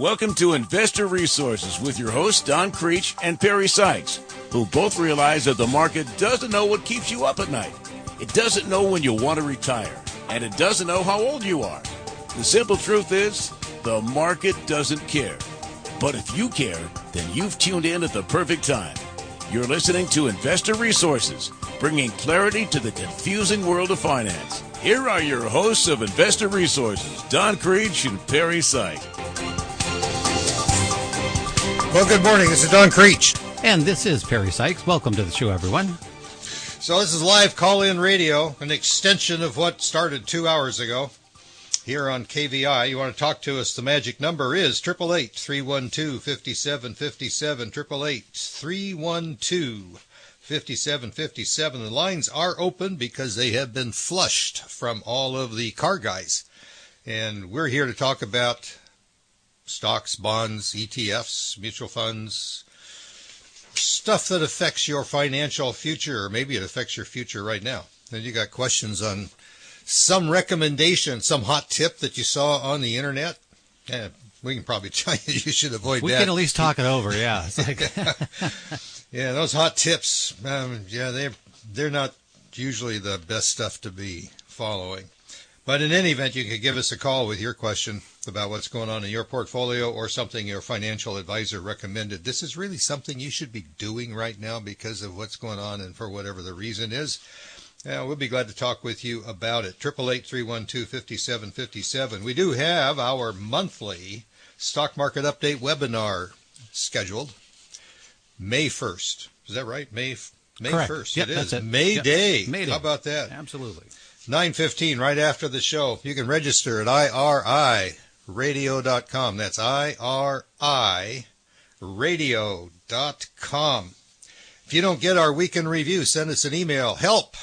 Welcome to Investor Resources with your hosts, Don Creech and Perry Sykes, who both realize that the market doesn't know what keeps you up at night. It doesn't know when you want to retire, and it doesn't know how old you are. The simple truth is, the market doesn't care. But if you care, then you've tuned in at the perfect time. You're listening to Investor Resources, bringing clarity to the confusing world of finance. Here are your hosts of Investor Resources, Don Creech and Perry Sykes. Well, good morning. This is Don Creech. And this is Perry Sykes. Welcome to the show, everyone. So this is live call-in radio, an extension of what started 2 hours ago here on KVI. You want to talk to us, the magic number is 888-312-5757, 888-312-5757. The lines are open because they have been flushed from all of the car guys. And we're here to talk about stocks, bonds, ETFs, mutual funds, stuff that affects your financial future, or maybe it affects your future right now. Then you got questions on some recommendation, some hot tip that you saw on the internet. Yeah, we can probably tell you should avoid that. We can at least talk it over, yeah. It's like yeah, those hot tips, they're not usually the best stuff to be following. But in any event, you can give us a call with your question about what's going on in your portfolio or something your financial advisor recommended. This is really something you should be doing right now because of what's going on and for whatever the reason is. We'll be glad to talk with you about it. 888-312-5757. We do have our monthly stock market update webinar scheduled May 1st. Is that right? May Correct. 1st. Yep, it is. it. May Yep. Day. May Day. How about that? Absolutely. 9:15 right after the show. You can register at iriradio.com. That's iriradio.com. If you don't get our weekend review, send us an email,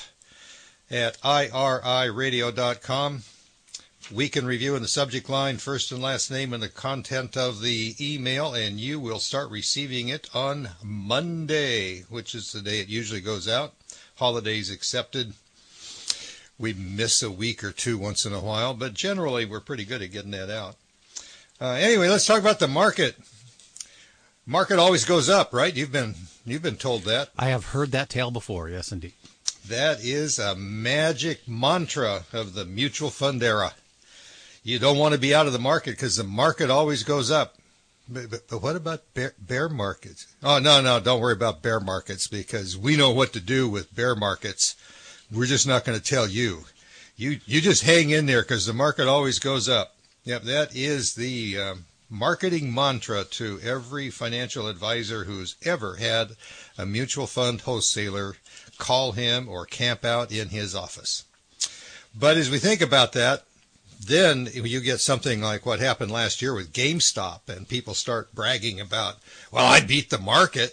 help@iriradio.com. Weekend review in the subject line, first and last name and the content of the email, and you will start receiving it on Monday, which is the day it usually goes out. Holidays accepted. We miss a week or two once in a while, but generally we're pretty good at getting that out. Anyway, let's talk about the market. Market always goes up, right? You've been told that. I have heard that tale before, yes, indeed. That is a magic mantra of the mutual fund era. You don't want to be out of the market because the market always goes up. But what about bear markets? Oh, no, don't worry about bear markets because we know what to do with bear markets. We're just not going to tell you. You just hang in there because the market always goes up. Yep, that is the marketing mantra to every financial advisor who's ever had a mutual fund wholesaler call him or camp out in his office. But as we think about that, then you get something like what happened last year with GameStop, and people start bragging about, well, I beat the market.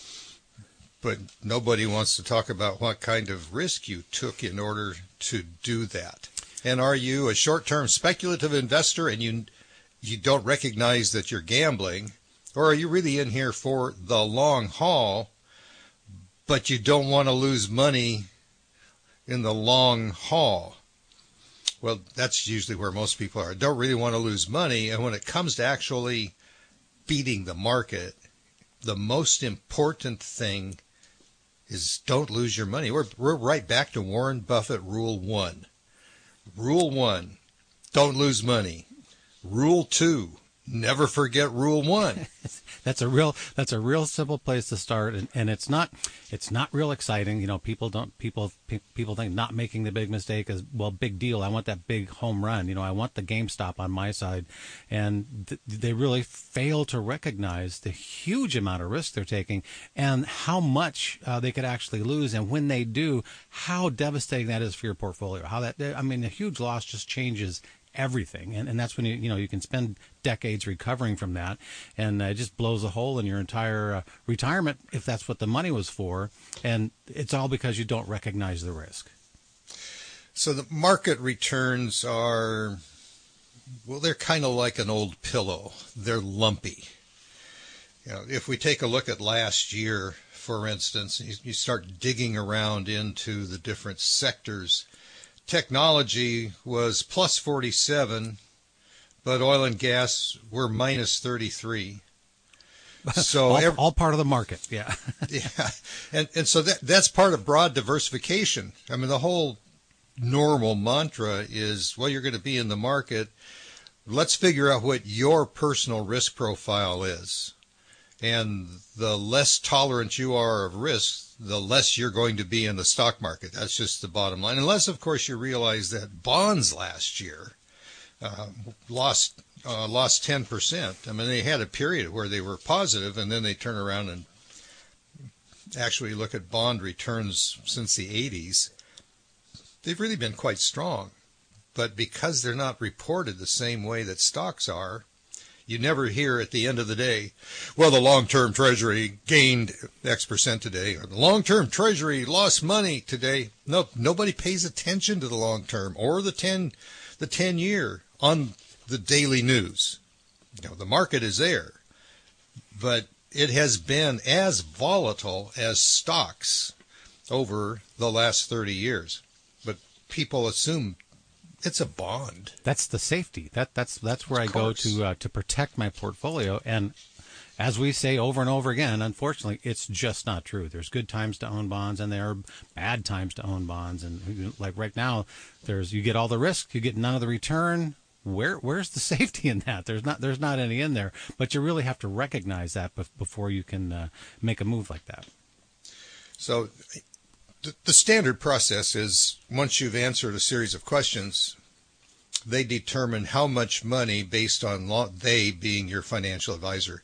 But nobody wants to talk about what kind of risk you took in order to do that. And are you a short-term speculative investor and you don't recognize that you're gambling? Or are you really in here for the long haul, but you don't want to lose money in the long haul? Well, that's usually where most people are. Don't really want to lose money. And when it comes to actually beating the market, the most important thing is don't lose your money. We're right back to Warren Buffett Rule 1. Rule 1, don't lose money. Rule 2, never forget Rule 1. That's a real simple place to start, and it's not real exciting. You know, people think not making the big mistake is, well, big deal. I want that big home run. You know, I want the GameStop on my side, and they really fail to recognize the huge amount of risk they're taking and how much they could actually lose, and when they do, how devastating that is for your portfolio. A huge loss just changes everything, and that's when you can spend decades recovering from that, and it just blows a hole in your entire retirement if that's what the money was for, and it's all because you don't recognize the risk. So the market returns are, well, they're kind of like an old pillow. They're lumpy. You know, if we take a look at last year, for instance, you start digging around into the different sectors. Technology was plus 47, but oil and gas were minus 33. So all part of the market, yeah. Yeah, and so that's part of broad diversification. I mean, the whole normal mantra is, well, you're going to be in the market. Let's figure out what your personal risk profile is. And the less tolerant you are of risk, the less you're going to be in the stock market. That's just the bottom line. Unless, of course, you realize that bonds last year lost 10%. I mean, they had a period where they were positive, and then they turn around and actually look at bond returns since the 80s. They've really been quite strong. But because they're not reported the same way that stocks are, you never hear at the end of the day, well, the long-term treasury gained X% today, or the long-term treasury lost money today. No, nobody pays attention to the long-term or the 10-year on the daily news. You know, the market is there, but it has been as volatile as stocks over the last 30 years. But people assume it's a bond. That's the safety. That's where I go to protect my portfolio. And as we say over and over again, unfortunately, it's just not true. There's good times to own bonds, and there are bad times to own bonds. And like right now, you get all the risk, you get none of the return. Where's the safety in that? There's not any in there. But you really have to recognize that before you can make a move like that. So the standard process is, once you've answered a series of questions, they determine how much money, based on they being your financial advisor,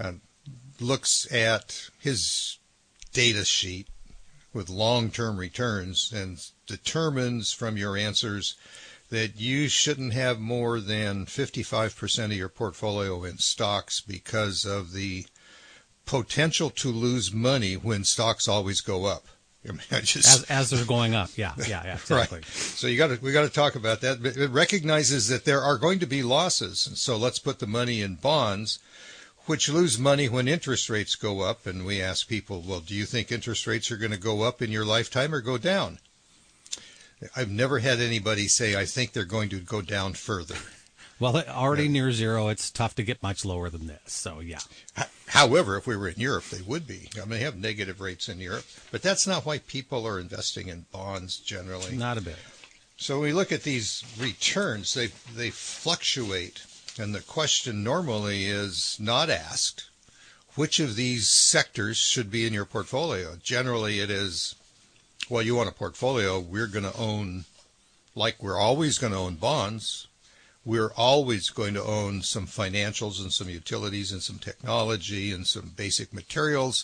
looks at his data sheet with long-term returns and determines from your answers that you shouldn't have more than 55% of your portfolio in stocks because of the potential to lose money when stocks always go up. I mean, as they're going up, yeah, exactly. Right. So we got to talk about that. But it recognizes that there are going to be losses, and so let's put the money in bonds, which lose money when interest rates go up. And we ask people, well, do you think interest rates are going to go up in your lifetime or go down? I've never had anybody say, I think they're going to go down further. Well, already near zero, it's tough to get much lower than this. So, yeah. However, if we were in Europe, they would be. I mean, they have negative rates in Europe, but that's not why people are investing in bonds generally. Not a bit. So when we look at these returns, they fluctuate, and the question normally is not asked, which of these sectors should be in your portfolio? Generally, it is, well, you want a portfolio, we're going to own, like we're always going to own bonds. We're always going to own some financials and some utilities and some technology and some basic materials.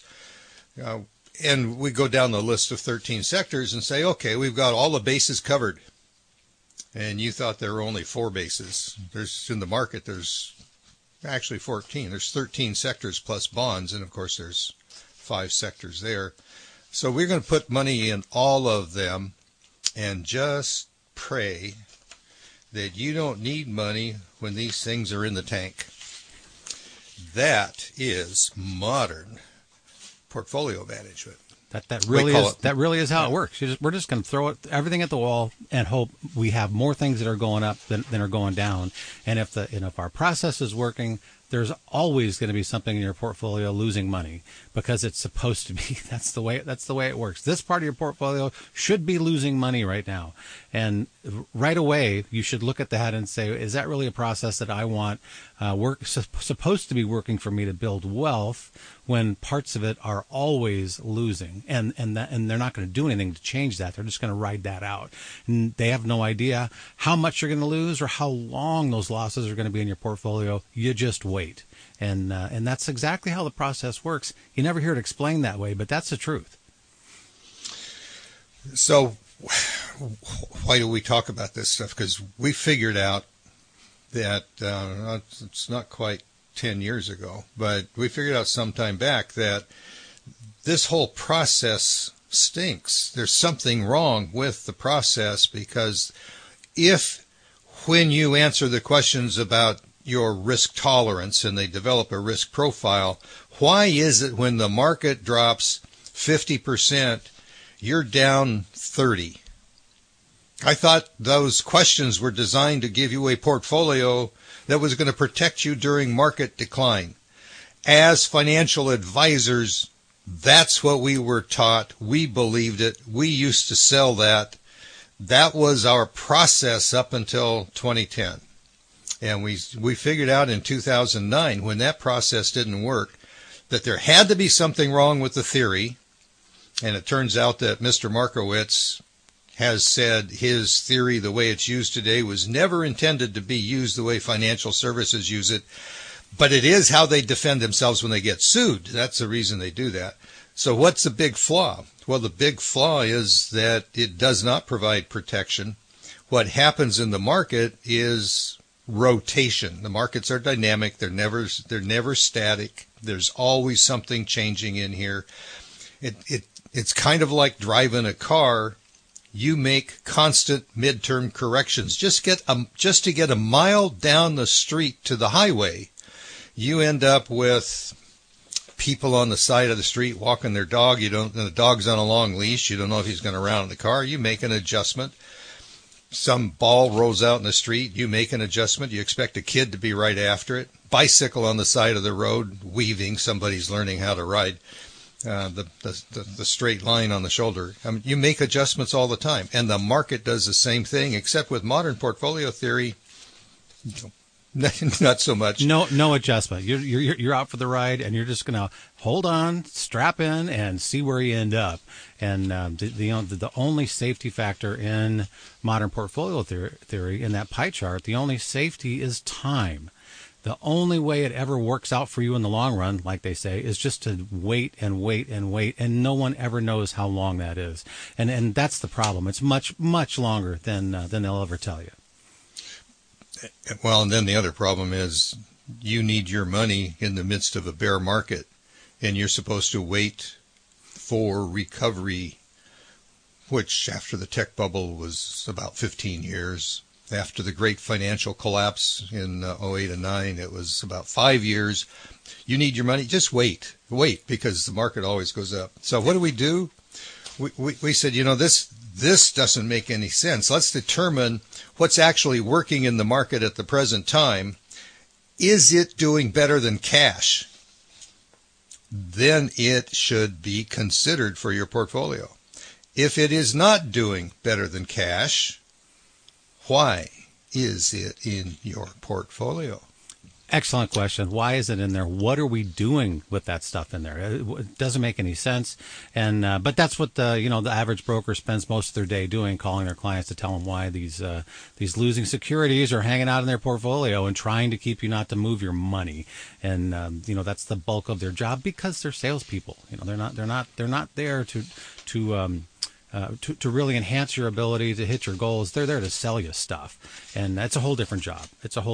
And we go down the list of 13 sectors and say, okay, we've got all the bases covered. And you thought there were only 4 bases. In the market, there's actually 14. There's 13 sectors plus bonds, and of course there's 5 sectors there. So we're going to put money in all of them and just pray that you don't need money when these things are in the tank. That is modern portfolio management. That really is how it works. We're just going to throw everything at the wall and hope we have more things that are going up than are going down. And if our process is working, there's always going to be something in your portfolio losing money because it's supposed to be. That's the way it works. This part of your portfolio should be losing money right now. And right away, you should look at that and say, is that really a process that I want supposed to be working for me to build wealth when parts of it are always losing? And they're not going to do anything to change that. They're just going to ride that out. And they have no idea how much you're going to lose or how long those losses are going to be in your portfolio. You just wait. And that's exactly how the process works. You never hear it explained that way, but that's the truth. So why do we talk about this stuff? Because we figured out that it's not quite 10 years ago, but we figured out some time back that this whole process stinks. There's something wrong with the process because when you answer the questions about your risk tolerance and they develop a risk profile, why is it when the market drops 50%, you're down 30%? I thought those questions were designed to give you a portfolio that was going to protect you during market decline. As financial advisors, that's what we were taught. We believed it. We used to sell that. That was our process up until 2010. And we figured out in 2009, when that process didn't work, that there had to be something wrong with the theory. And it turns out that Mr. Markowitz has said his theory, the way it's used today, was never intended to be used the way financial services use it. But it is how they defend themselves when they get sued. That's the reason they do that. So what's the big flaw? Well, the big flaw is that it does not provide protection. What happens in the market is rotation. The markets are dynamic. They're never static. There's always something changing in here. It's kind of like driving a car. You make constant midterm corrections. Just to get a mile down the street to the highway, you end up with people on the side of the street walking their dog. The dog's on a long leash. You don't know if he's going to round the car. You make an adjustment. Some ball rolls out in the street. You make an adjustment. You expect a kid to be right after it. Bicycle on the side of the road, weaving. Somebody's learning how to ride the straight line on the shoulder. You make adjustments all the time. And the market does the same thing, except with modern portfolio theory, not so much. No adjustment. You're out for the ride, and you're just going to hold on, strap in, and see where you end up. And the only safety factor in modern portfolio theory in that pie chart, the only safety is time. The only way it ever works out for you in the long run, like they say, is just to wait and wait and wait, and no one ever knows how long that is. And that's the problem. It's much, much longer than they'll ever tell you. Well, and then the other problem is you need your money in the midst of a bear market, and you're supposed to wait for recovery, which after the tech bubble was about 15 years. After the great financial collapse in 08 and 9, it was about 5 years. You need your money. Just wait, because the market always goes up. So what do? We said, this doesn't make any sense. Let's determine what's actually working in the market at the present time. Is it doing better than cash? Then it should be considered for your portfolio. If it is not doing better than cash, why is it in your portfolio? Excellent question. Why is it in there? What are we doing with that stuff in there? It doesn't make any sense. And but that's what the average broker spends most of their day doing, calling their clients to tell them why these losing securities are hanging out in their portfolio and trying to keep you not to move your money. And that's the bulk of their job, because they're salespeople. They're not there to really enhance your ability to hit your goals. They're there to sell you stuff. And that's a whole different job.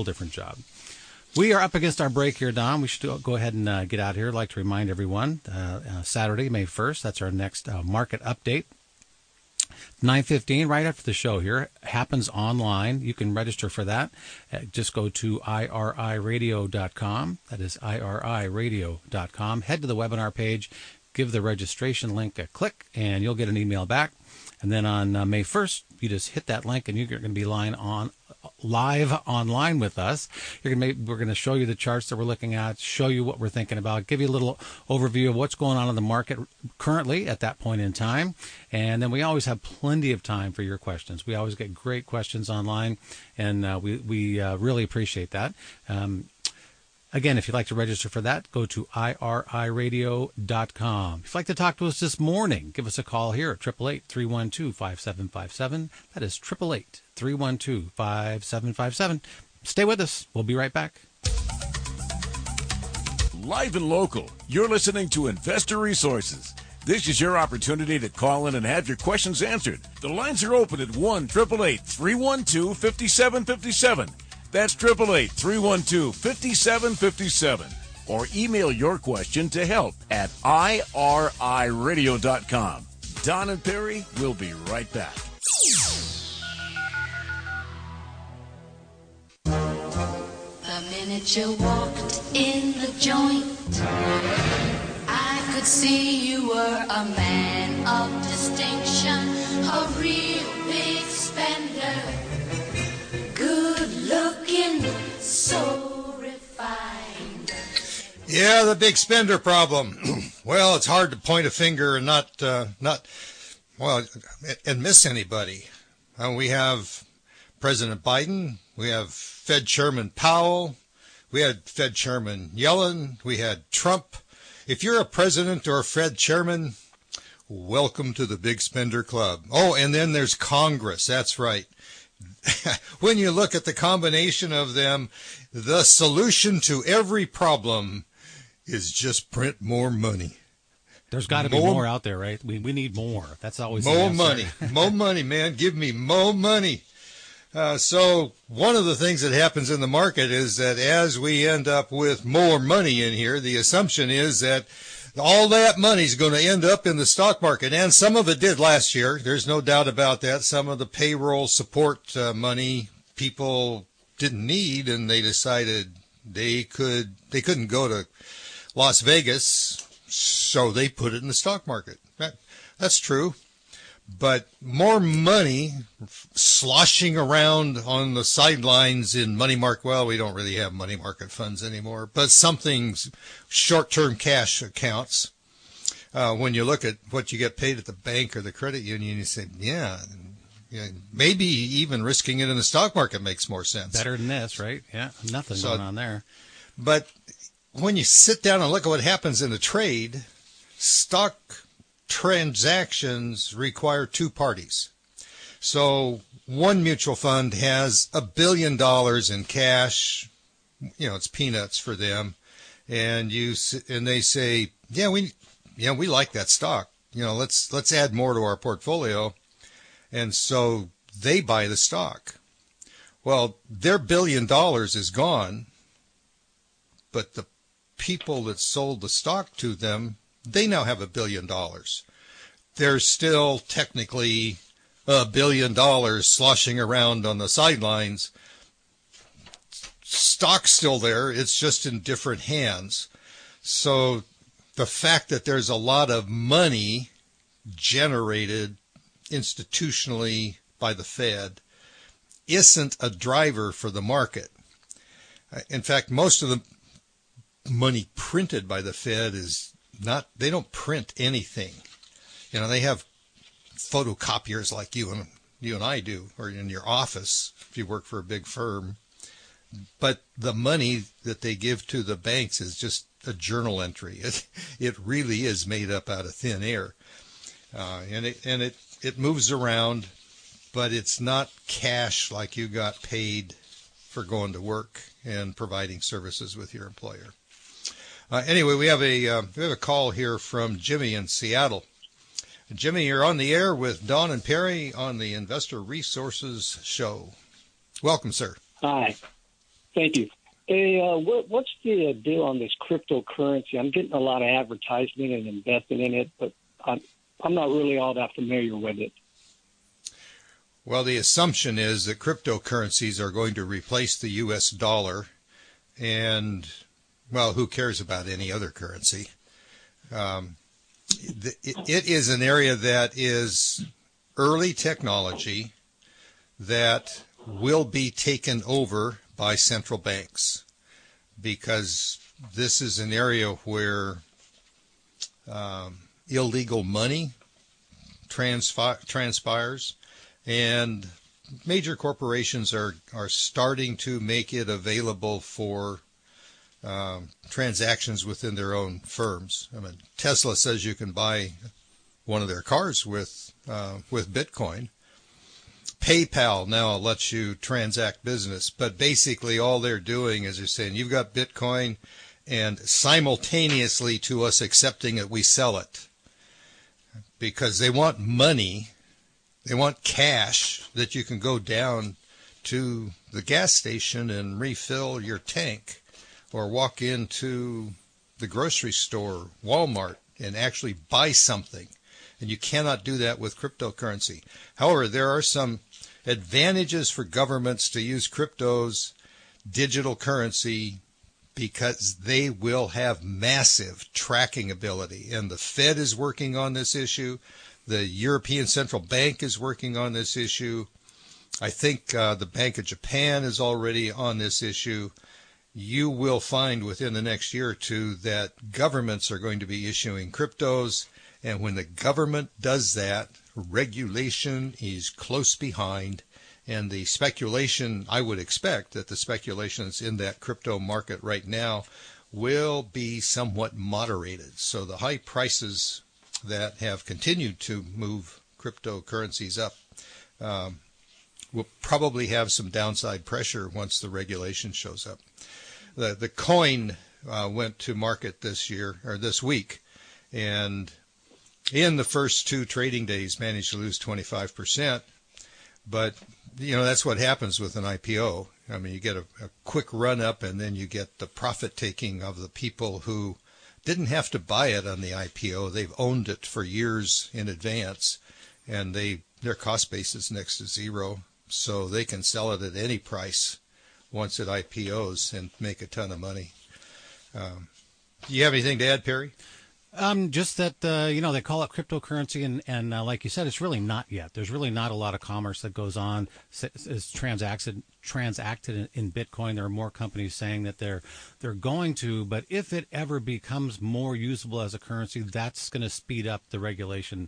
We are up against our break here, Don. We should go ahead and get out of here. I'd like to remind everyone, Saturday, May 1st, that's our next market update. 9:15, right after the show here, happens online. You can register for that. Just go to iriradio.com. That is iriradio.com. Head to the webinar page, give the registration link a click, and you'll get an email back. And then on May 1st, you just hit that link, and you're going to be live online with us. We're going to show you the charts that we're looking at, show you what we're thinking about, give you a little overview of what's going on in the market currently at that point in time. And then we always have plenty of time for your questions. We always get great questions online, and we really appreciate that. Again, if you'd like to register for that, go to iriradio.com. If you'd like to talk to us this morning, give us a call here at 888-312-5757. That is 888-312-5757. Stay with us. We'll be right back. Live and local, you're listening to Investor Resources. This is your opportunity to call in and have your questions answered. The lines are open at 1-888-312-5757. That's 888-312-5757. Or email your question to help@iriradio.com. Don and Perry will be right back. The minute you walked in the joint, I could see you were a man of distinction, a real big spender. Yeah, the big spender problem. Well, it's hard to point a finger and not miss anybody. We have President Biden. We have Fed Chairman Powell. We had Fed Chairman Yellen. We had Trump. If you're a president or a Fed chairman, welcome to the big spender club. Oh, and then there's Congress. That's right. When you look at the combination of them, the solution to every problem is just print more money. There's got to be more out there, right? We need more. That's always more money. More money, man. Give me more money. So one of the things that happens in the market is that as we end up with more money in here, the assumption is that all that money is going to end up in the stock market. And some of it did last year. There's no doubt about that. Some of the payroll support money people didn't need, and they decided they couldn't go to Las Vegas, so they put it in the stock market. That's true. But more money sloshing around on the sidelines in money market. Well, we don't really have money market funds anymore, but something's short-term cash accounts. When you look at what you get paid at the bank or the credit union, you say, yeah, maybe even risking it in the stock market makes more sense. Better than this, right? Yeah, nothing going on there. But when you sit down and look at what happens in the trade, stock transactions require two parties. So one mutual fund has $1 billion in cash. It's peanuts for them, and they say, we like that stock. Let's add more to our portfolio, and so they buy the stock. Well, their $1 billion is gone, but the people that sold the stock to them, they now have $1 billion. There's still technically $1 billion sloshing around on the sidelines. Stock's still there. It's just in different hands. So the fact that there's a lot of money generated institutionally by the Fed isn't a driver for the market. In fact, most of the money printed by the Fed they don't print anything. They have photocopiers like you and I do, or in your office if you work for a big firm. But the money that they give to the banks is just a journal entry. It really is made up out of thin air, and it moves around, but it's not cash like you got paid for going to work and providing services with your employer. Anyway, we have a call here from Jimmy in Seattle. Jimmy, you're on the air with Don and Perry on the Investor Resources Show. Welcome, sir. Hi. Thank you. Hey, what's the deal on this cryptocurrency? I'm getting a lot of advertisement and investing in it, but I'm not really all that familiar with it. Well, the assumption is that cryptocurrencies are going to replace the U.S. dollar, and, well, who cares about any other currency? It is an area that is early technology that will be taken over by central banks, because this is an area where illegal money transpires, and major corporations are starting to make it available for transactions within their own firms. I mean, Tesla says you can buy one of their cars with Bitcoin. PayPal now lets you transact business, but basically all they're doing is they're saying you've got Bitcoin, and simultaneously to us accepting it, we sell it, because they want money, they want cash that you can go down to the gas station and refill your tank, or walk into the grocery store, Walmart, and actually buy something. And you cannot do that with cryptocurrency. However, there are some advantages for governments to use cryptos, digital currency, because they will have massive tracking ability. And the Fed is working on this issue. The European Central Bank is working on this issue. I think the Bank of Japan is already on this issue. you will find within the next year or two that governments are going to be issuing cryptos. And when the government does that, regulation is close behind. And the speculation, I would expect that the speculations in that crypto market right now will be somewhat moderated. So the high prices that have continued to move cryptocurrencies up will probably have some downside pressure once the regulation shows up. The coin went to market this week, and in the first 2 trading days managed to lose 25%. But that's what happens with an IPO. I mean, you get a quick run up, and then you get the profit taking of the people who didn't have to buy it on the IPO. They've owned it for years in advance, and their cost base is next to zero, so they can sell it at any price once it IPOs and make a ton of money. Do you have anything to add, Perry? Just that, they call it cryptocurrency, and like you said, it's really not yet. There's really not a lot of commerce that goes on, is transacted in Bitcoin. There are more companies saying that they're going to, but if it ever becomes more usable as a currency, that's going to speed up the regulation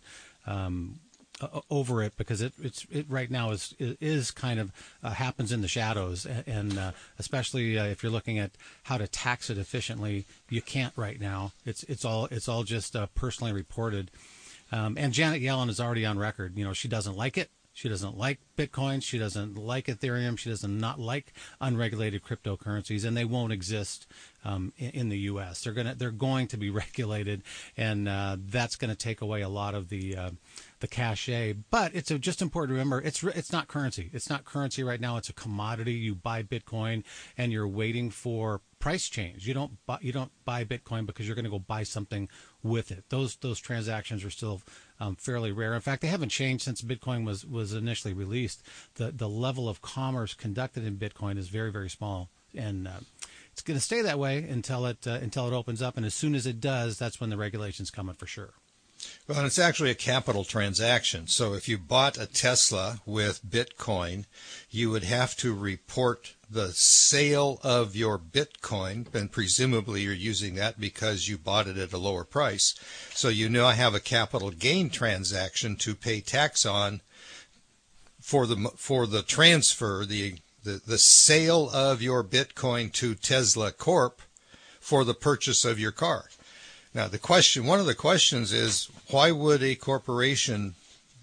over it, because it right now is kind of happens in the shadows, and especially if you're looking at how to tax it efficiently, you can't right now. It's all just personally reported, and Janet Yellen is already on record. She doesn't like it. She doesn't like Bitcoin. She doesn't like Ethereum. She does not like unregulated cryptocurrencies, and they won't exist in the U.S. They're going to be regulated, and that's going to take away a lot of the cachet. But it's just important to remember it's not currency. It's not currency right now. It's a commodity. You buy Bitcoin, and you're waiting for price change. You don't buy Bitcoin because you're going to go buy something with it. Those transactions are still fairly rare. In fact, they haven't changed since Bitcoin was initially released. The level of commerce conducted in Bitcoin is very, very small, and it's going to stay that way until it opens up. And as soon as it does, that's when the regulations come in for sure. Well, and it's actually a capital transaction. So if you bought a Tesla with Bitcoin, you would have to report the sale of your Bitcoin, and presumably you're using that because you bought it at a lower price. So you now have a capital gain transaction to pay tax on for the transfer, the sale of your Bitcoin to Tesla Corp for the purchase of your car. Now, one of the questions is, why would a corporation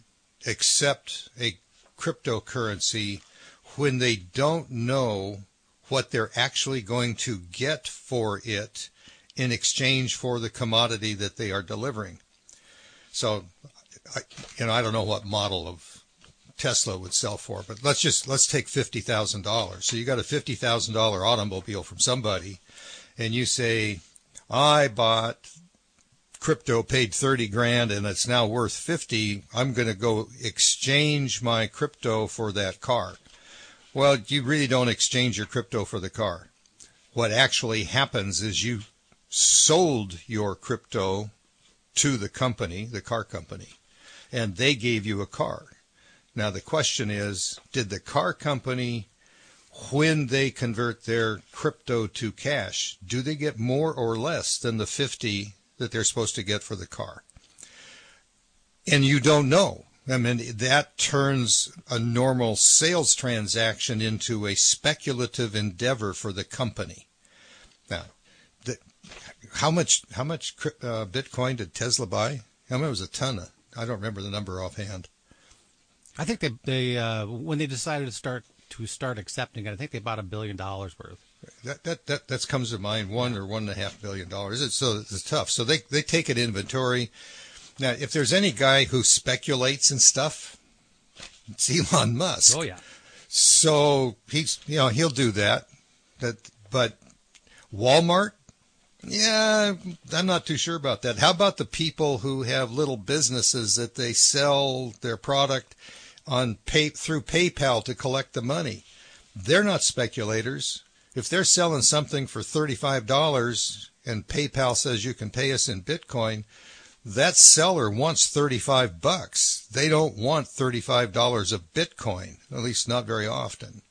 accept a cryptocurrency when they don't know what they're actually going to get for it in exchange for the commodity that they are delivering? So, I don't know what model of Tesla would sell for, but let's take $50,000. So you got a $50,000 automobile from somebody, and you say, I bought crypto, paid $30,000, and it's now worth $50,000. I'm going to go exchange my crypto for that car. Well, you really don't exchange your crypto for the car. What actually happens is you sold your crypto to the company, the car company, and they gave you a car. Now, the question is, did the car company, when they convert their crypto to cash, do they get more or less than the $50,000 that they're supposed to get for the car? And you don't know. I mean, that turns a normal sales transaction into a speculative endeavor for the company. Now, how much Bitcoin did Tesla buy? I mean, it was a ton of. I don't remember the number offhand. I think they when they decided to start accepting it, I think they bought $1 billion worth. That comes to mind, $1 or $1.5 billion. So it's tough. So they take an inventory. Now, if there's any guy who speculates in stuff, it's Elon Musk. Oh yeah. So he'll do that. But Walmart, yeah, I'm not too sure about that. How about the people who have little businesses that they sell their product through PayPal to collect the money? They're not speculators. If they're selling something for $35 and PayPal says you can pay us in Bitcoin, that seller wants $35. They don't want $35 of Bitcoin, at least not very often.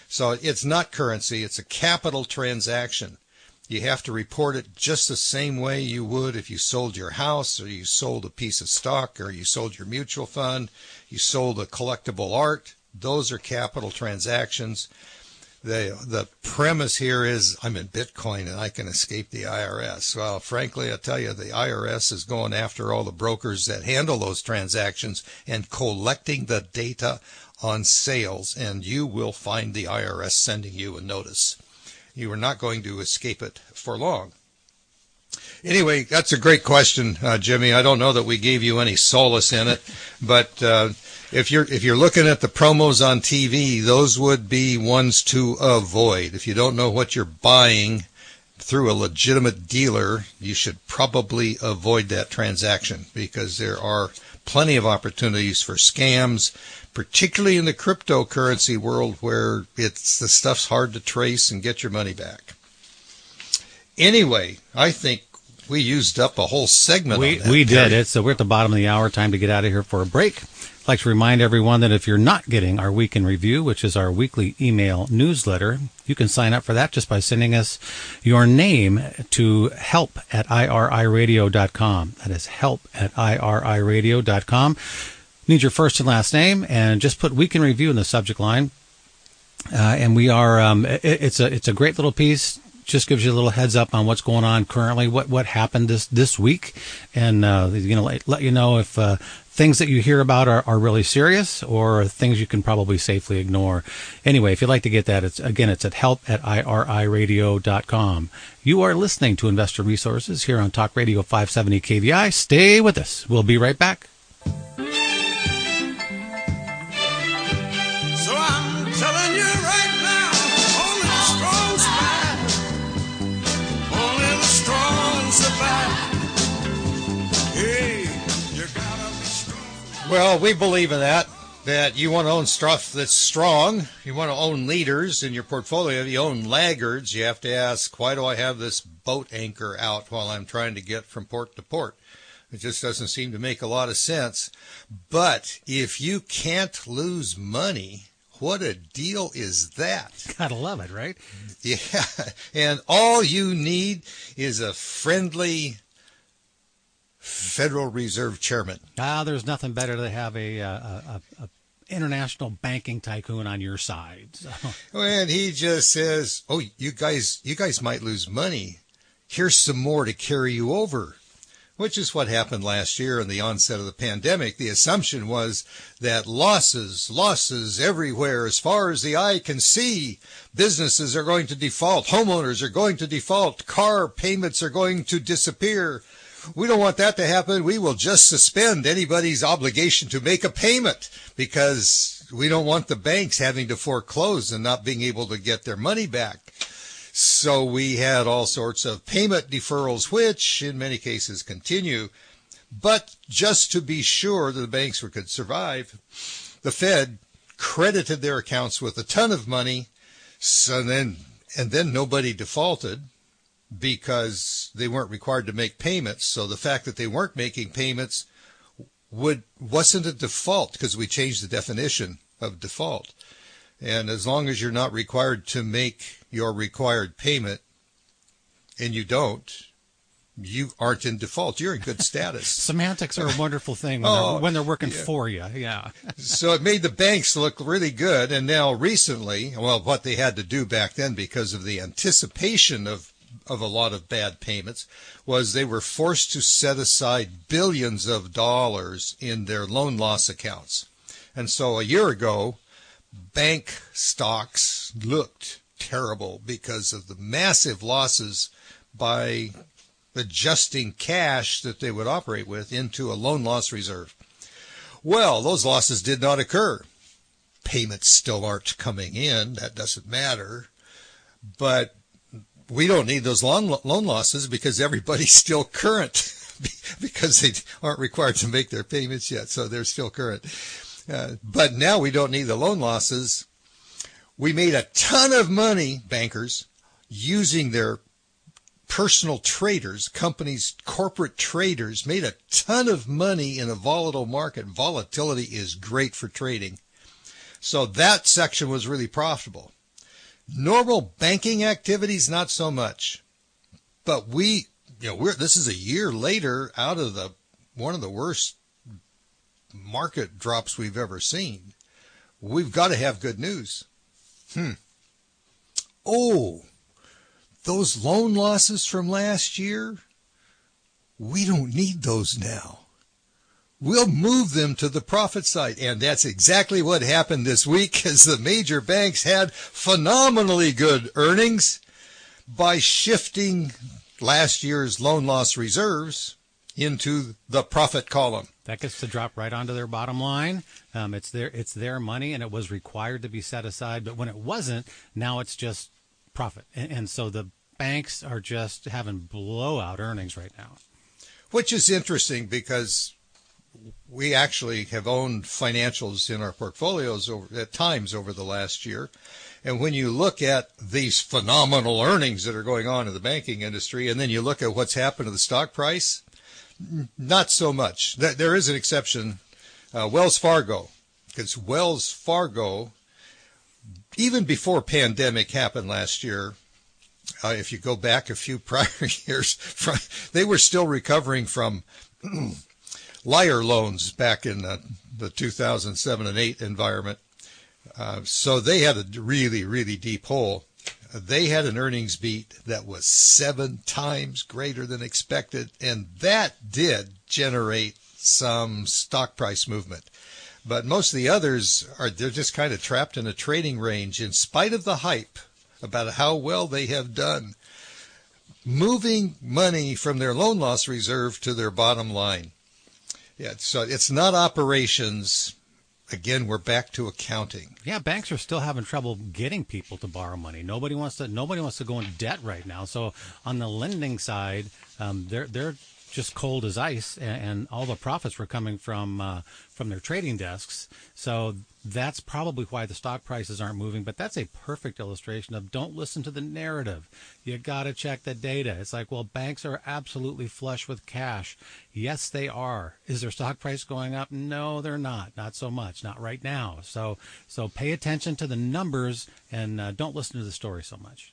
So it's not currency. It's a capital transaction. You have to report it just the same way you would if you sold your house or you sold a piece of stock or you sold your mutual fund, you sold a collectible art. Those are capital transactions. The premise here is I'm in Bitcoin and I can escape the IRS. Well, frankly, I tell you, the IRS is going after all the brokers that handle those transactions and collecting the data on sales, and you will find the IRS sending you a notice. You are not going to escape it for long. Anyway, that's a great question, Jimmy. I don't know that we gave you any solace in it, but if you're looking at the promos on TV, those would be ones to avoid. If you don't know what you're buying through a legitimate dealer, you should probably avoid that transaction because there are plenty of opportunities for scams, particularly in the cryptocurrency world where the stuff's hard to trace and get your money back. Anyway, I think we used up a whole segment on that. We did it, so we're at the bottom of the hour. Time to get out of here for a break. I'd like to remind everyone that if you're not getting our Week in Review, which is our weekly email newsletter, you can sign up for that just by sending us your name to help@iriradio.com. That is help@iriradio.com. Need your first and last name, and just put Week in Review in the subject line. And we are, it's a great little piece. Just gives you a little heads up on what's going on currently, what happened this week, and let you know if things that you hear about are really serious or things you can probably safely ignore. Anyway, if you'd like to get that, it's at help@iriradio.com. You are listening to Investor Resources here on Talk Radio 570 KVI. Stay with us. We'll be right back. Well, we believe in that you want to own stuff that's strong. You want to own leaders in your portfolio. If you own laggards, you have to ask, why do I have this boat anchor out while I'm trying to get from port to port? It just doesn't seem to make a lot of sense. But if you can't lose money, what a deal is that? Gotta love it, right? Yeah, and all you need is a friendly Federal Reserve Chairman. There's nothing better to have a international banking tycoon on your side. So. And he just says, "Oh, you guys might lose money. Here's some more to carry you over," which is what happened last year in the onset of the pandemic. The assumption was that losses everywhere as far as the eye can see. Businesses are going to default. Homeowners are going to default. Car payments are going to disappear. We don't want that to happen. We will just suspend anybody's obligation to make a payment because we don't want the banks having to foreclose and not being able to get their money back. So we had all sorts of payment deferrals, which in many cases continue. But just to be sure that the banks could survive, the Fed credited their accounts with a ton of money. And then nobody defaulted, because they weren't required to make payments. So the fact that they weren't making payments wasn't a default because we changed the definition of default. And as long as you're not required to make your required payment and you aren't in default. You're in good status. Semantics are a wonderful thing when they're working for you. Yeah. So it made the banks look really good. And now recently, what they had to do back then because of the anticipation of a lot of bad payments was they were forced to set aside billions of dollars in their loan loss accounts. And so a year ago, bank stocks looked terrible because of the massive losses by adjusting cash that they would operate with into a loan loss reserve. Well, those losses did not occur. Payments still aren't coming in. That doesn't matter. But we don't need those loan losses because everybody's still current because they aren't required to make their payments yet, so they're still current. But now we don't need the loan losses. We made a ton of money, bankers, using their personal traders, companies, corporate traders, made a ton of money in a volatile market. Volatility is great for trading. So that section was really profitable. Normal banking activities, not so much. But this is a year later out of one of the worst market drops we've ever seen. We've got to have good news. Oh, those loan losses from last year, we don't need those now. We'll move them to the profit side. And that's exactly what happened this week, as the major banks had phenomenally good earnings by shifting last year's loan loss reserves into the profit column. That gets to drop right onto their bottom line. It's their money, and it was required to be set aside. But when it wasn't, now it's just profit. And so the banks are just having blowout earnings right now. Which is interesting because we actually have owned financials in our portfolios at times over the last year. And when you look at these phenomenal earnings that are going on in the banking industry, and then you look at what's happened to the stock price, not so much. There is an exception, Wells Fargo, because Wells Fargo, even before pandemic happened last year, if you go back a few prior years, they were still recovering from liar loans back in the 2007 and 8 environment. So they had a really, really deep hole. They had an earnings beat that was 7 times greater than expected, and that did generate some stock price movement. But most of the others they're just kind of trapped in a trading range in spite of the hype about how well they have done, moving money from their loan loss reserve to their bottom line. Yeah, so it's not operations. Again, we're back to accounting. Yeah, banks are still having trouble getting people to borrow money. Nobody wants to go in debt right now. So on the lending side, they're just cold as ice, and all the profits were coming from their trading desks. So that's probably why the stock prices aren't moving. But that's a perfect illustration of don't listen to the narrative. You got to check the data. It's like, well, banks are absolutely flush with cash. Yes, they are. Is their stock price going up? No, they're not. Not so much. Not right now. So pay attention to the numbers and don't listen to the story so much.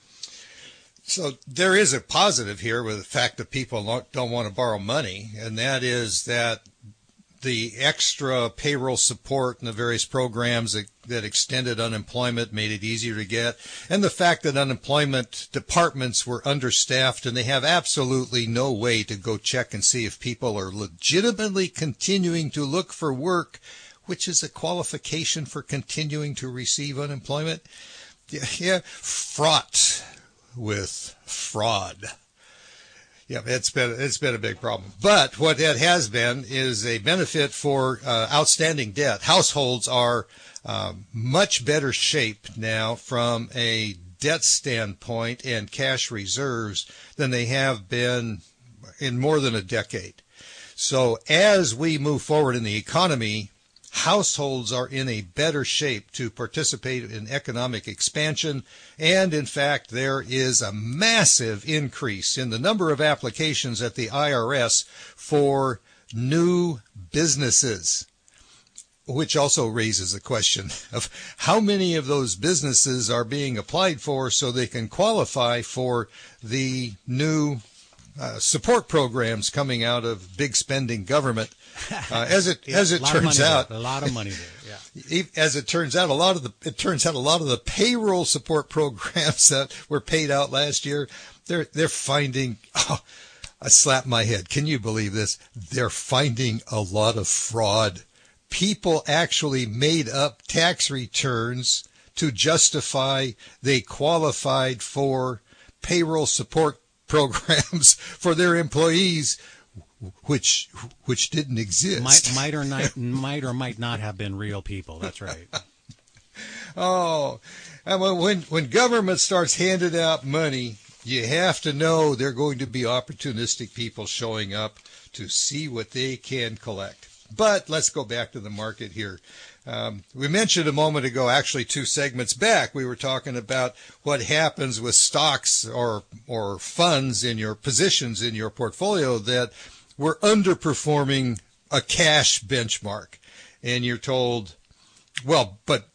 So there is a positive here with the fact that people don't want to borrow money, and that is that the extra payroll support and the various programs that extended unemployment made it easier to get, and the fact that unemployment departments were understaffed and they have absolutely no way to go check and see if people are legitimately continuing to look for work, which is a qualification for continuing to receive unemployment. Yeah, fraught with fraud. Yeah, it's been a big problem. But what it has been is a benefit for outstanding debt. Households are much better shaped now from a debt standpoint and cash reserves than they have been in more than a decade. So as we move forward in the economy, households are in a better shape to participate in economic expansion. And in fact, there is a massive increase in the number of applications at the IRS for new businesses, which also raises the question of how many of those businesses are being applied for so they can qualify for the new support programs coming out of big spending government. As it turns out, a lot of money there. Yeah. As it turns out, a lot of the payroll support programs that were paid out last year, they're finding. Oh, I slapped my head. Can you believe this? They're finding a lot of fraud. People actually made up tax returns to justify they qualified for payroll support programs for their employees, which didn't exist. Might or might not have been real people. That's right. Oh, and when government starts handing out money, you have to know there are going to be opportunistic people showing up to see what they can collect. But let's go back to the market here. We mentioned a moment ago, actually 2 segments back, we were talking about what happens with stocks or funds in your positions in your portfolio that were underperforming a cash benchmark. And you're told, well, but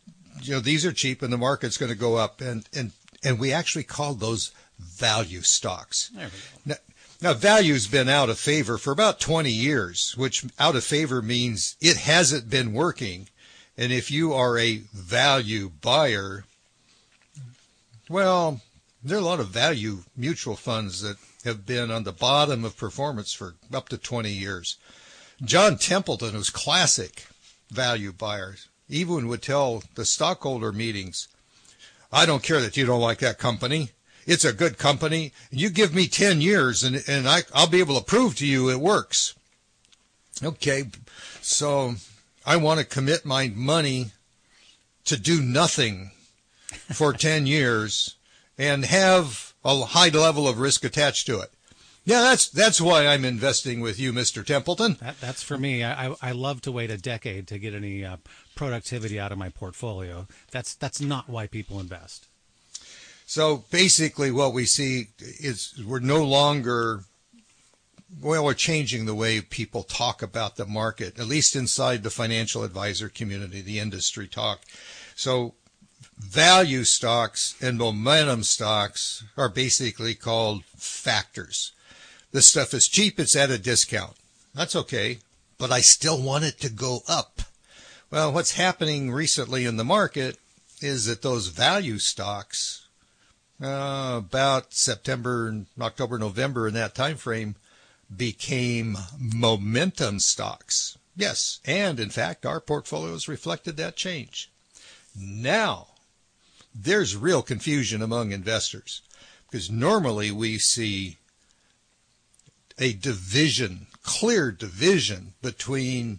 these are cheap and the market's going to go up. And we actually call those value stocks. There we go. Now, value's been out of favor for about 20 years, which out of favor means it hasn't been working. And if you are a value buyer, well, there are a lot of value mutual funds that have been on the bottom of performance for up to 20 years. John Templeton was classic value buyer. Even would tell the stockholder meetings, I don't care that you don't like that company. It's a good company. You give me 10 years and I'll be able to prove to you it works. Okay, so I want to commit my money to do nothing for 10 years and have a high level of risk attached to it. Yeah, that's why I'm investing with you, Mr. Templeton. That's for me. I love to wait a decade to get any productivity out of my portfolio. That's not why people invest. So basically what we see is we're no longer, we're changing the way people talk about the market, at least inside the financial advisor community, the industry talk. So value stocks and momentum stocks are basically called factors. This stuff is cheap, it's at a discount. That's okay, but I still want it to go up. Well, what's happening recently in the market is that those value stocks, about September, October, November, in that time frame, became momentum stocks. Yes, and in fact, our portfolios reflected that change. Now, there's real confusion among investors because normally we see a division, clear division between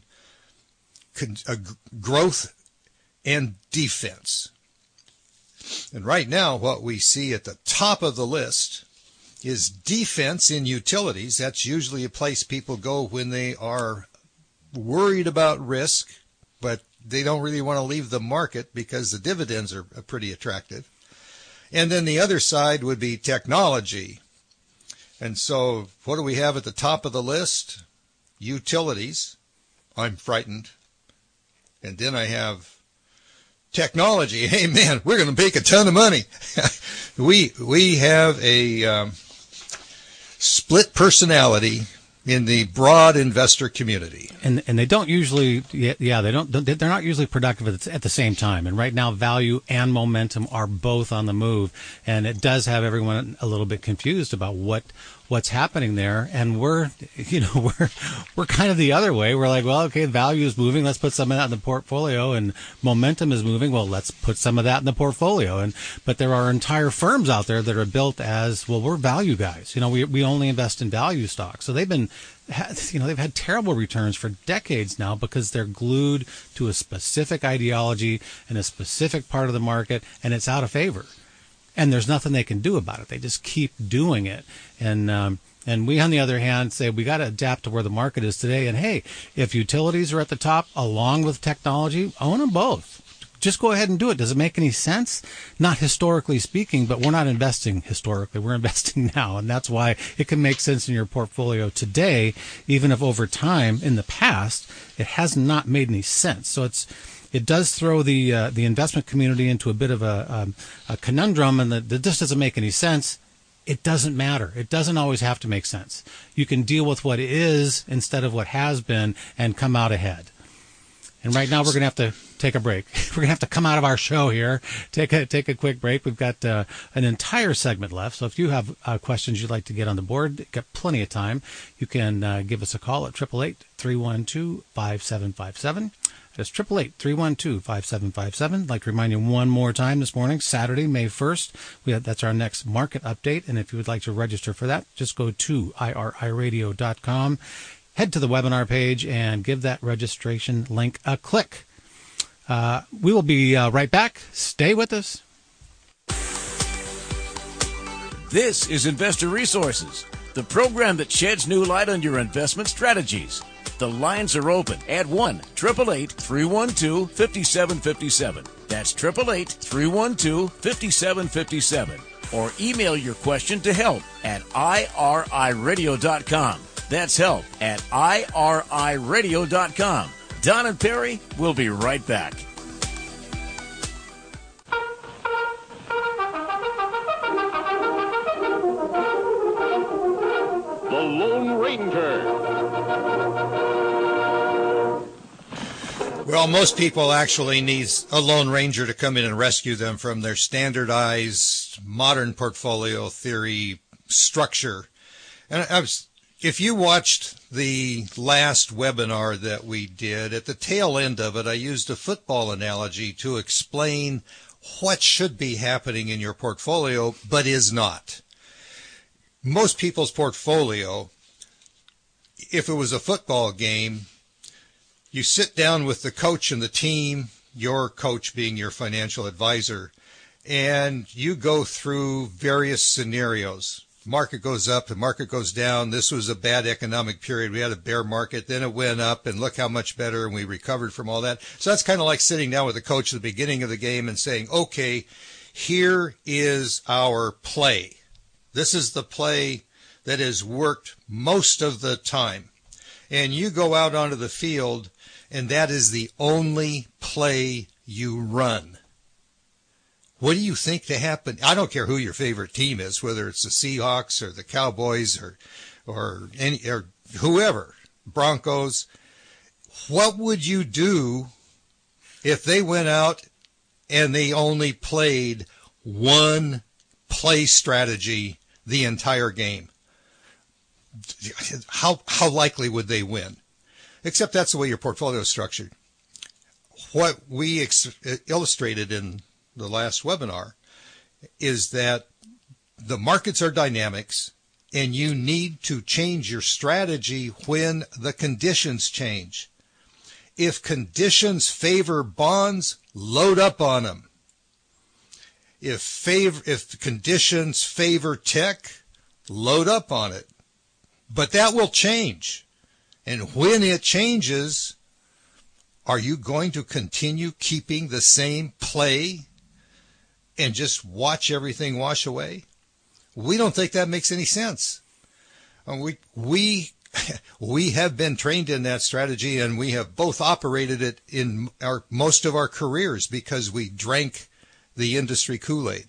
growth and defense. And right now, what we see at the top of the list is defense in utilities. That's usually a place people go when they are worried about risk, but they don't really want to leave the market because the dividends are pretty attractive. And then the other side would be technology. And so what do we have at the top of the list? Utilities. I'm frightened. And then I have technology. Hey, man, we're going to make a ton of money. We have a split personality in the broad investor community. And they don't usually, they're not usually productive at the same time. And right now, value and momentum are both on the move. And it does have everyone a little bit confused about what's happening there. And we're kind of the other way. We're like, well, okay, value is moving. Let's put some of that in the portfolio. And momentum is moving. Well, let's put some of that in the portfolio. But there are entire firms out there that are built as, well, we're value guys. We only invest in value stocks. So they've had terrible returns for decades now because they're glued to a specific ideology and a specific part of the market, and it's out of favor. And there's nothing they can do about it. They just keep doing it. And we, on the other hand, say we got to adapt to where the market is today. And hey, if utilities are at the top along with technology, own them both. Just go ahead and do it. Does it make any sense? Not historically speaking, but we're not investing historically. We're investing now. And that's why it can make sense in your portfolio today, even if over time in the past, it has not made any sense. So it does throw the investment community into a bit of a conundrum, and that this doesn't make any sense. It doesn't matter. It doesn't always have to make sense. You can deal with what is instead of what has been and come out ahead. And right now we're going to have to take a break. We're going to have to come out of our show here, take a quick break. We've got an entire segment left. So if you have questions you'd like to get on the board, got plenty of time. You can give us a call at 888-312-5757. That's 888-312-5757. I'd like to remind you one more time this morning, Saturday, May 1st. That's our next market update. And if you would like to register for that, just go to iriradio.com. Head to the webinar page and give that registration link a click. We will be right back. Stay with us. This is Investor Resources, the program that sheds new light on your investment strategies. The lines are open at 1-888-312-5757. That's 888-312-5757. Or email your question to help@iriradio.com. That's help@iriradio.com. Don and Perry will be right back. Ranger. Well, most people actually need a Lone Ranger to come in and rescue them from their standardized modern portfolio theory structure. And if you watched the last webinar that we did, at the tail end of it, I used a football analogy to explain what should be happening in your portfolio, but is not. Most people's portfolio, if it was a football game, you sit down with the coach and the team, your coach being your financial advisor, and you go through various scenarios. Market goes up, the market goes down. This was a bad economic period. We had a bear market, then it went up, and look how much better, and we recovered from all that. So that's kind of like sitting down with the coach at the beginning of the game and saying, okay, here is our play. This is the play that has worked most of the time. And you go out onto the field, and that is the only play you run. What do you think to happen? I don't care who your favorite team is, whether it's the Seahawks or the Cowboys or whoever, Broncos. What would you do if they went out and they only played one play strategy the entire game? How likely would they win? Except that's the way your portfolio is structured. What we illustrated in the last webinar is that the markets are dynamics, and you need to change your strategy when the conditions change. If conditions favor bonds, load up on them. If conditions favor tech, load up on it. But that will change. And when it changes, are you going to continue keeping the same play and just watch everything wash away? We don't think that makes any sense. We have been trained in that strategy, and we have both operated it in most of our careers because we drank the industry Kool-Aid.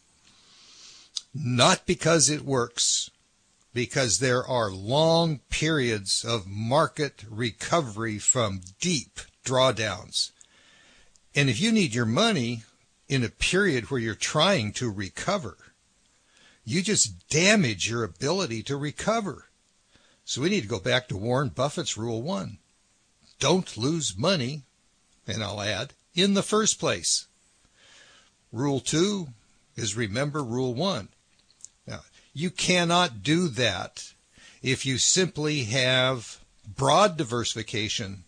Not because it works, because there are long periods of market recovery from deep drawdowns. And if you need your money in a period where you're trying to recover, you just damage your ability to recover. So we need to go back to Warren Buffett's Rule 1. Don't lose money, and I'll add, in the first place. Rule 2 is remember Rule 1. Now, you cannot do that if you simply have broad diversification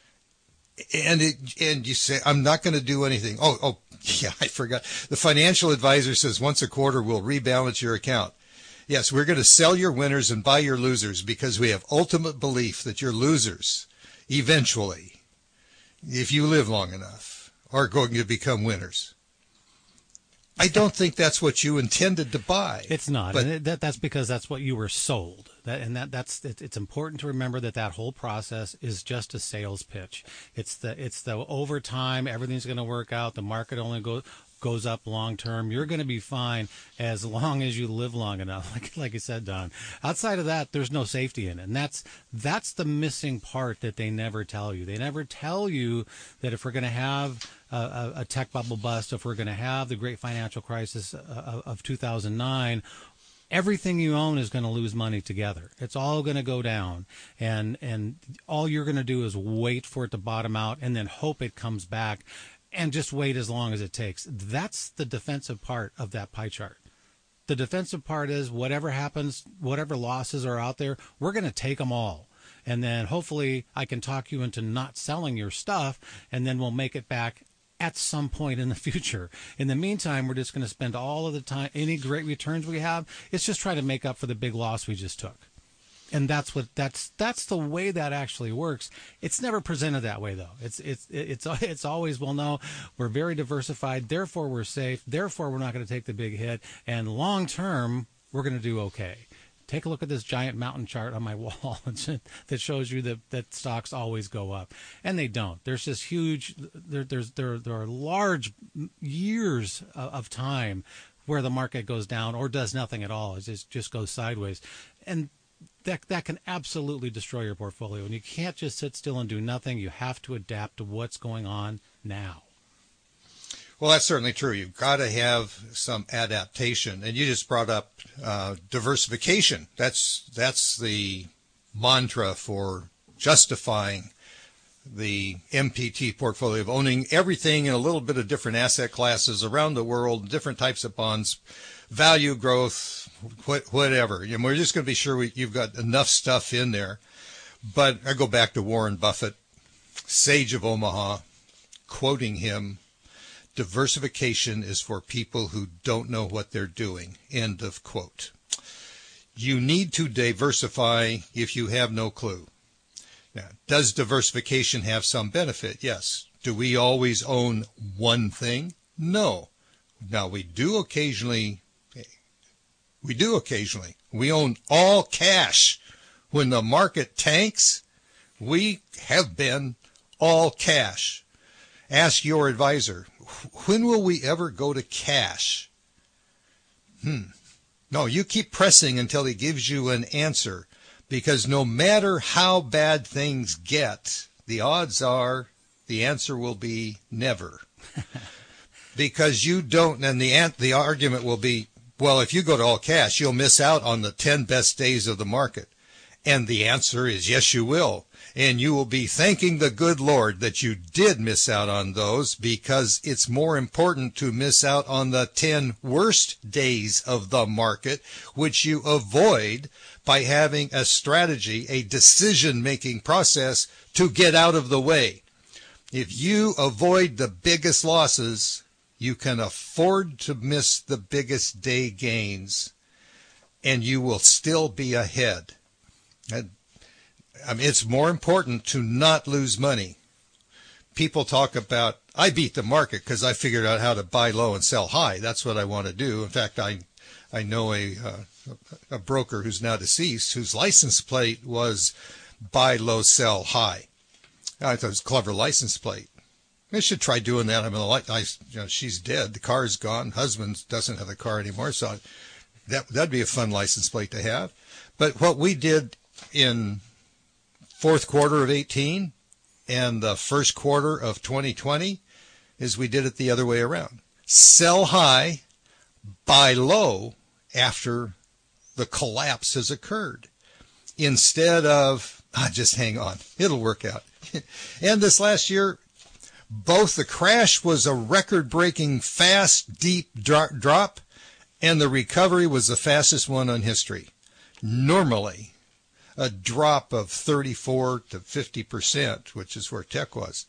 and you say, I'm not going to do anything. Oh, yeah, I forgot. The financial advisor says once a quarter we'll rebalance your account. Yes, we're going to sell your winners and buy your losers because we have ultimate belief that your losers eventually, if you live long enough, are going to become winners. I don't think that's what you intended to buy. It's not. But And that's because that's what you were sold. It's important to remember that whole process is just a sales pitch. It's the over time, everything's going to work out. The market only goes up long term. You're going to be fine as long as you live long enough. Like you said, Don. Outside of that, there's no safety in it. And that's the missing part that they never tell you. They never tell you that if we're going to have a tech bubble bust, if we're going to have the great financial crisis of 2009, everything you own is going to lose money together. It's all going to go down, and all you're going to do is wait for it to bottom out and then hope it comes back and just wait as long as it takes. That's the defensive part of that pie chart. The defensive part is whatever happens, whatever losses are out there, we're going to take them all. And then hopefully I can talk you into not selling your stuff, and then we'll make it back at some point in the future. In the meantime, we're just going to spend all of the time, any great returns we have, it's just trying to make up for the big loss we just took. And that's the way that actually works. It's never presented that way, though. It's always, well, no, we're very diversified, therefore we're safe, therefore we're not going to take the big hit, and long term we're going to do okay. Take a look at this giant mountain chart on my wall that shows you that stocks always go up, and they don't. There's just huge. There are large years of time where the market goes down or does nothing at all. It just goes sideways, and that can absolutely destroy your portfolio. And you can't just sit still and do nothing. You have to adapt to what's going on now. Well, that's certainly true. You've got to have some adaptation. And you just brought up diversification. That's the mantra for justifying the MPT portfolio, of owning everything in a little bit of different asset classes around the world, different types of bonds, value growth, whatever. And we're just going to be sure you've got enough stuff in there. But I go back to Warren Buffett, Sage of Omaha, quoting him, "Diversification is for people who don't know what they're doing." End of quote. You need to diversify if you have no clue. Now, does diversification have some benefit? Yes. Do we always own one thing? No. Now, we do occasionally. We own all cash. When the market tanks, we have been all cash. Ask your advisor, when will we ever go to cash? No, you keep pressing until he gives you an answer, because no matter how bad things get, the odds are the answer will be never. Because you don't, and the argument will be, well, if you go to all cash, you'll miss out on the 10 best days of the market. And the answer is yes, you will. And you will be thanking the good Lord that you did miss out on those, because it's more important to miss out on the 10 worst days of the market, which you avoid by having a strategy, a decision-making process to get out of the way. If you avoid the biggest losses, you can afford to miss the biggest day gains, and you will still be ahead. It's more important to not lose money. People talk about, I beat the market because I figured out how to buy low and sell high. That's what I want to do. In fact, I know a broker who's now deceased whose license plate was buy low, sell high. I thought it was a clever license plate. I should try doing that. She's dead. The car's gone. Husband doesn't have the car anymore, so that'd be a fun license plate to have. But what we did in fourth quarter of 18 and the first quarter of 2020 is we did it the other way around. Sell high, buy low after the collapse has occurred. Instead of, just hang on, it'll work out. And this last year, both the crash was a record-breaking, fast, deep drop, and the recovery was the fastest one in history. Normally, a drop of 34 to 50%, which is where tech was,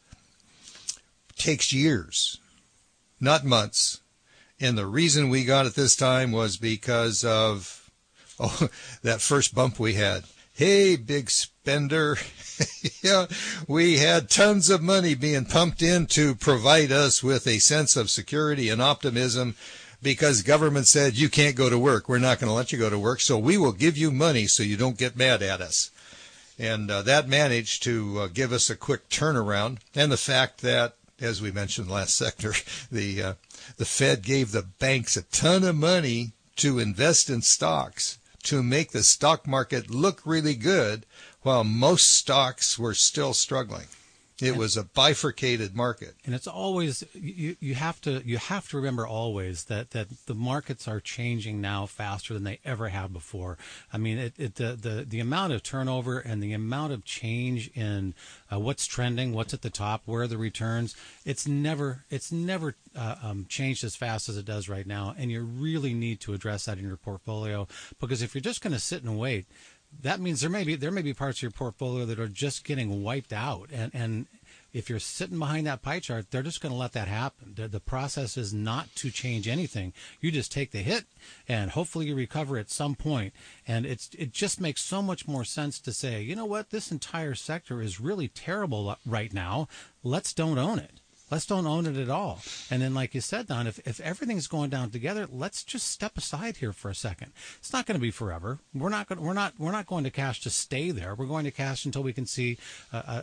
takes years, not months. And the reason we got it this time was because of that first bump we had. Hey, big spender. Yeah, we had tons of money being pumped in to provide us with a sense of security and optimism, because government said you can't go to work. We're not going to let you go to work, so we will give you money so you don't get mad at us. And that managed to give us a quick turnaround. And the fact that, as we mentioned last sector, the Fed gave the banks a ton of money to invest in stocks to make the stock market look really good, while most stocks were still struggling. It was a bifurcated market. And it's always, you have to remember always that the markets are changing now faster than they ever have before. I mean, the amount of turnover and the amount of change in what's trending, what's at the top, where are the returns, it's never changed as fast as it does right now. And you really need to address that in your portfolio, because if you're just going to sit and wait, that means there may be parts of your portfolio that are just getting wiped out. And if you're sitting behind that pie chart, they're just going to let that happen. The process is not to change anything. You just take the hit, and hopefully you recover at some point. And it just makes so much more sense to say, you know what, this entire sector is really terrible right now. Let's don't own it. Let's don't own it at all. And then, like you said, Don, if everything's going down together, let's just step aside here for a second. It's not going to be forever. We're not going to cash to stay there. We're going to cash until we can see a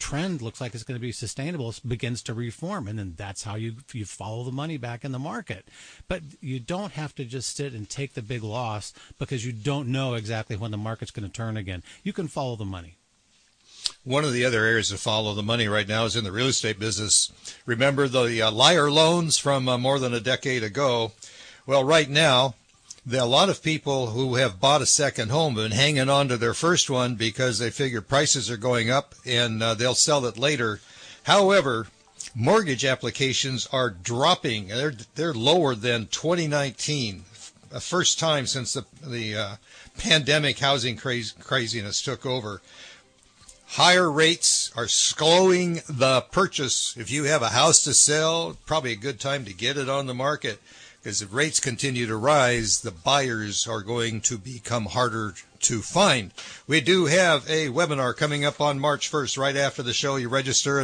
trend looks like it's going to be sustainable, begins to reform, and then that's how you follow the money back in the market. But you don't have to just sit and take the big loss because you don't know exactly when the market's going to turn again. You can follow the money. One of the other areas to follow the money right now is in the real estate business. Remember the liar loans from more than a decade ago? Well, right now, a lot of people who have bought a second home have been hanging on to their first one because they figure prices are going up and they'll sell it later. However, mortgage applications are dropping. They're lower than 2019, the first time since the pandemic housing craziness took over. Higher rates are slowing the purchase. If you have a house to sell, probably a good time to get it on the market, because if rates continue to rise, the buyers are going to become harder to find. We do have a webinar coming up on March 1st, right after the show. You register at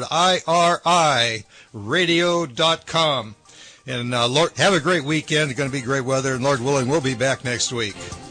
iriradio.com. And Lord, have a great weekend. It's going to be great weather, and Lord willing, we'll be back next week.